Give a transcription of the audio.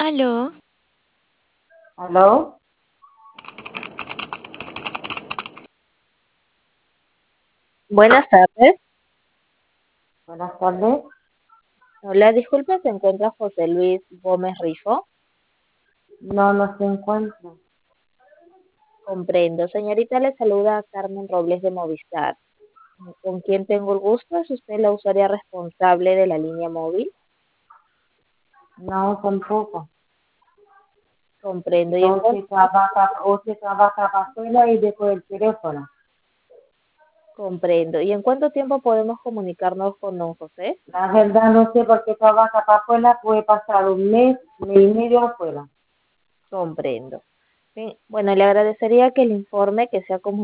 Aló, ¿Aló? buenas tardes. Buenas tardes. Hola, disculpe, ¿se encuentra José Luis Gómez Rifo? No, no se encuentra. Comprendo. Señorita, le saluda Carmen Robles de Movistar. ¿Con quién tengo el gusto? ¿Es usted la usuaria responsable de la línea móvil? No, tampoco. Comprendo. ¿Y en No, cuánto, se trabaja para afuera y dejo el teléfono. comprendo? ¿Y en cuánto tiempo podemos comunicarnos con don José? La verdad no sé por qué trabaja para afuera, puede pasar un mes y medio afuera. Comprendo. Bien, bueno, le agradecería que el informe que se ha comunicado